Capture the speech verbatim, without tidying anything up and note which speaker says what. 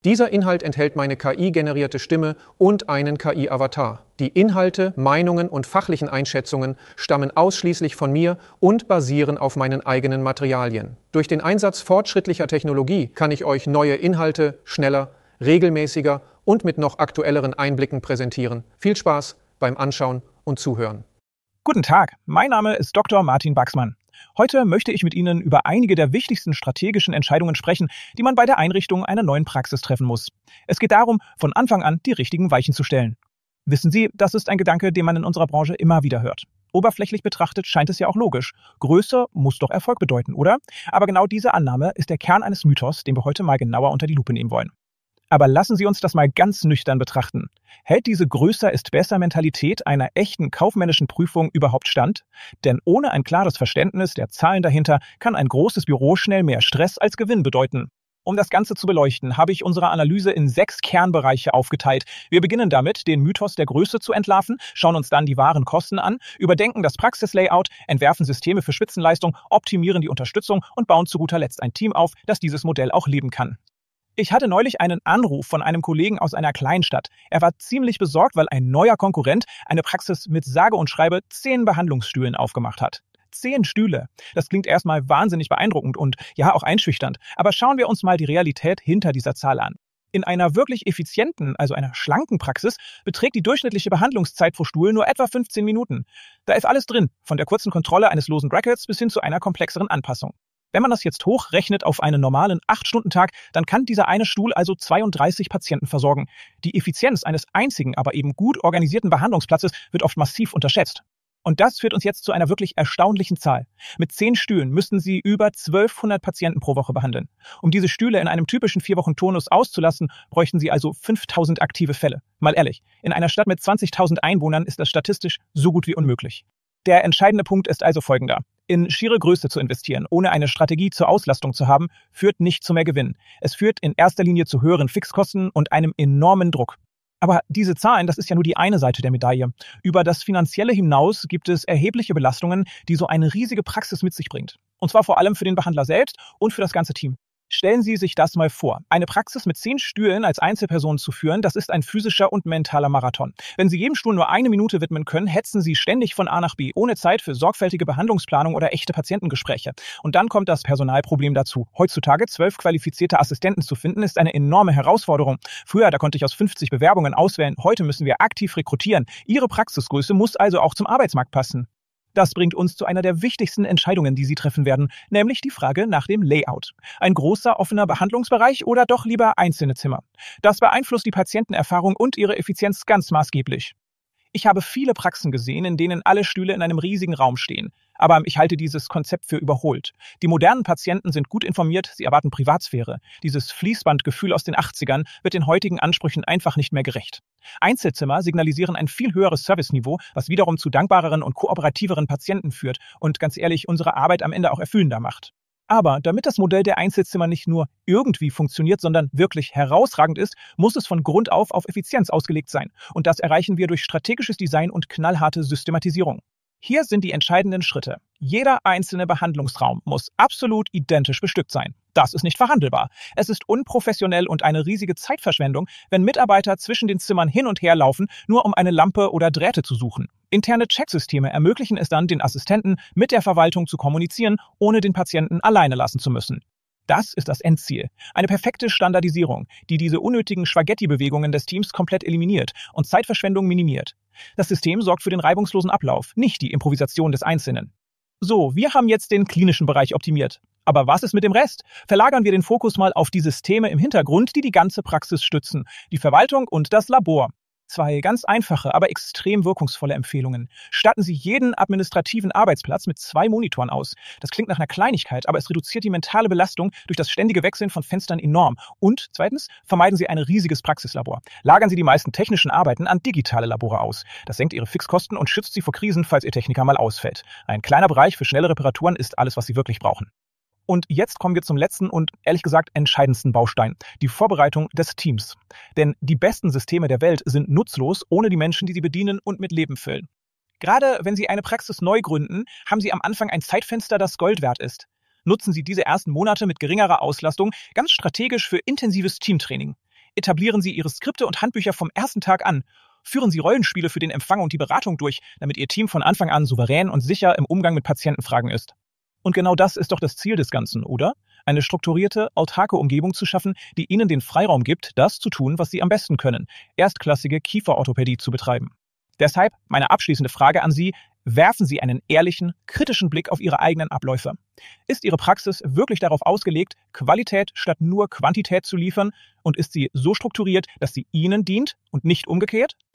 Speaker 1: Dieser Inhalt enthält meine K I-generierte Stimme und einen K I-Avatar. Die Inhalte, Meinungen und fachlichen Einschätzungen stammen ausschließlich von mir und basieren auf meinen eigenen Materialien. Durch den Einsatz fortschrittlicher Technologie kann ich euch neue Inhalte schneller, regelmäßiger und mit noch aktuelleren Einblicken präsentieren. Viel Spaß beim Anschauen und Zuhören.
Speaker 2: Guten Tag, mein Name ist Doktor Martin Baxmann. Heute möchte ich mit Ihnen über einige der wichtigsten strategischen Entscheidungen sprechen, die man bei der Einrichtung einer neuen Praxis treffen muss. Es geht darum, von Anfang an die richtigen Weichen zu stellen. Wissen Sie, das ist ein Gedanke, den man in unserer Branche immer wieder hört. Oberflächlich betrachtet scheint es ja auch logisch. Größe muss doch Erfolg bedeuten, oder? Aber genau diese Annahme ist der Kern eines Mythos, den wir heute mal genauer unter die Lupe nehmen wollen. Aber lassen Sie uns das mal ganz nüchtern betrachten. Hält diese Größer ist besser Mentalität einer echten kaufmännischen Prüfung überhaupt stand? Denn ohne ein klares Verständnis der Zahlen dahinter kann ein großes Büro schnell mehr Stress als Gewinn bedeuten. Um das Ganze zu beleuchten, habe ich unsere Analyse in sechs Kernbereiche aufgeteilt. Wir beginnen damit, den Mythos der Größe zu entlarven, schauen uns dann die wahren Kosten an, überdenken das Praxislayout, entwerfen Systeme für Spitzenleistung, optimieren die Unterstützung und bauen zu guter Letzt ein Team auf, das dieses Modell auch leben kann. Ich hatte neulich einen Anruf von einem Kollegen aus einer Kleinstadt. Er war ziemlich besorgt, weil ein neuer Konkurrent eine Praxis mit sage und schreibe zehn Behandlungsstühlen aufgemacht hat. Zehn Stühle. Das klingt erstmal wahnsinnig beeindruckend und ja auch einschüchternd. Aber schauen wir uns mal die Realität hinter dieser Zahl an. In einer wirklich effizienten, also einer schlanken Praxis, beträgt die durchschnittliche Behandlungszeit pro Stuhl nur etwa fünfzehn Minuten. Da ist alles drin, von der kurzen Kontrolle eines losen Brackets bis hin zu einer komplexeren Anpassung. Wenn man das jetzt hochrechnet auf einen normalen acht Stunden Tag, dann kann dieser eine Stuhl also zweiunddreißig Patienten versorgen. Die Effizienz eines einzigen, aber eben gut organisierten Behandlungsplatzes wird oft massiv unterschätzt. Und das führt uns jetzt zu einer wirklich erstaunlichen Zahl. Mit zehn Stühlen müssten Sie über zwölfhundert Patienten pro Woche behandeln. Um diese Stühle in einem typischen vier Wochen Turnus auszulassen, bräuchten Sie also fünftausend aktive Fälle. Mal ehrlich, in einer Stadt mit zwanzigtausend Einwohnern ist das statistisch so gut wie unmöglich. Der entscheidende Punkt ist also folgender. In schiere Größe zu investieren, ohne eine Strategie zur Auslastung zu haben, führt nicht zu mehr Gewinn. Es führt in erster Linie zu höheren Fixkosten und einem enormen Druck. Aber diese Zahlen, das ist ja nur die eine Seite der Medaille. Über das Finanzielle hinaus gibt es erhebliche Belastungen, die so eine riesige Praxis mit sich bringt. Und zwar vor allem für den Behandler selbst und für das ganze Team. Stellen Sie sich das mal vor. Eine Praxis mit zehn Stühlen als Einzelperson zu führen, das ist ein physischer und mentaler Marathon. Wenn Sie jedem Stuhl nur eine Minute widmen können, hetzen Sie ständig von A nach B, ohne Zeit für sorgfältige Behandlungsplanung oder echte Patientengespräche. Und dann kommt das Personalproblem dazu. Heutzutage zwölf qualifizierte Assistenten zu finden, ist eine enorme Herausforderung. Früher, da konnte ich aus fünfzig Bewerbungen auswählen. Heute müssen wir aktiv rekrutieren. Ihre Praxisgröße muss also auch zum Arbeitsmarkt passen. Das bringt uns zu einer der wichtigsten Entscheidungen, die Sie treffen werden, nämlich die Frage nach dem Layout. Ein großer, offener Behandlungsbereich oder doch lieber einzelne Zimmer? Das beeinflusst die Patientenerfahrung und ihre Effizienz ganz maßgeblich. Ich habe viele Praxen gesehen, in denen alle Stühle in einem riesigen Raum stehen. Aber ich halte dieses Konzept für überholt. Die modernen Patienten sind gut informiert, sie erwarten Privatsphäre. Dieses Fließbandgefühl aus den achtzigern wird den heutigen Ansprüchen einfach nicht mehr gerecht. Einzelzimmer signalisieren ein viel höheres Serviceniveau, was wiederum zu dankbareren und kooperativeren Patienten führt und ganz ehrlich unsere Arbeit am Ende auch erfüllender macht. Aber damit das Modell der Einzelzimmer nicht nur irgendwie funktioniert, sondern wirklich herausragend ist, muss es von Grund auf auf Effizienz ausgelegt sein. Und das erreichen wir durch strategisches Design und knallharte Systematisierung. Hier sind die entscheidenden Schritte. Jeder einzelne Behandlungsraum muss absolut identisch bestückt sein. Das ist nicht verhandelbar. Es ist unprofessionell und eine riesige Zeitverschwendung, wenn Mitarbeiter zwischen den Zimmern hin und her laufen, nur um eine Lampe oder Drähte zu suchen. Interne Checksysteme ermöglichen es dann, den Assistenten mit der Verwaltung zu kommunizieren, ohne den Patienten alleine lassen zu müssen. Das ist das Endziel. Eine perfekte Standardisierung, die diese unnötigen Spaghetti-Bewegungen des Teams komplett eliminiert und Zeitverschwendung minimiert. Das System sorgt für den reibungslosen Ablauf, nicht die Improvisation des Einzelnen. So, wir haben jetzt den klinischen Bereich optimiert. Aber was ist mit dem Rest? Verlagern wir den Fokus mal auf die Systeme im Hintergrund, die die ganze Praxis stützen. Die Verwaltung und das Labor. Zwei ganz einfache, aber extrem wirkungsvolle Empfehlungen. Statten Sie jeden administrativen Arbeitsplatz mit zwei Monitoren aus. Das klingt nach einer Kleinigkeit, aber es reduziert die mentale Belastung durch das ständige Wechseln von Fenstern enorm. Und zweitens, vermeiden Sie ein riesiges Praxislabor. Lagern Sie die meisten technischen Arbeiten an digitale Labore aus. Das senkt Ihre Fixkosten und schützt Sie vor Krisen, falls Ihr Techniker mal ausfällt. Ein kleiner Bereich für schnelle Reparaturen ist alles, was Sie wirklich brauchen. Und jetzt kommen wir zum letzten und ehrlich gesagt entscheidendsten Baustein, die Vorbereitung des Teams. Denn die besten Systeme der Welt sind nutzlos ohne die Menschen, die sie bedienen und mit Leben füllen. Gerade wenn Sie eine Praxis neu gründen, haben Sie am Anfang ein Zeitfenster, das Gold wert ist. Nutzen Sie diese ersten Monate mit geringerer Auslastung ganz strategisch für intensives Teamtraining. Etablieren Sie Ihre Skripte und Handbücher vom ersten Tag an. Führen Sie Rollenspiele für den Empfang und die Beratung durch, damit Ihr Team von Anfang an souverän und sicher im Umgang mit Patientenfragen ist. Und genau das ist doch das Ziel des Ganzen, oder? Eine strukturierte, autarke Umgebung zu schaffen, die Ihnen den Freiraum gibt, das zu tun, was Sie am besten können, erstklassige Kieferorthopädie zu betreiben. Deshalb meine abschließende Frage an Sie: Werfen Sie einen ehrlichen, kritischen Blick auf Ihre eigenen Abläufe. Ist Ihre Praxis wirklich darauf ausgelegt, Qualität statt nur Quantität zu liefern? Und ist sie so strukturiert, dass sie Ihnen dient und nicht umgekehrt?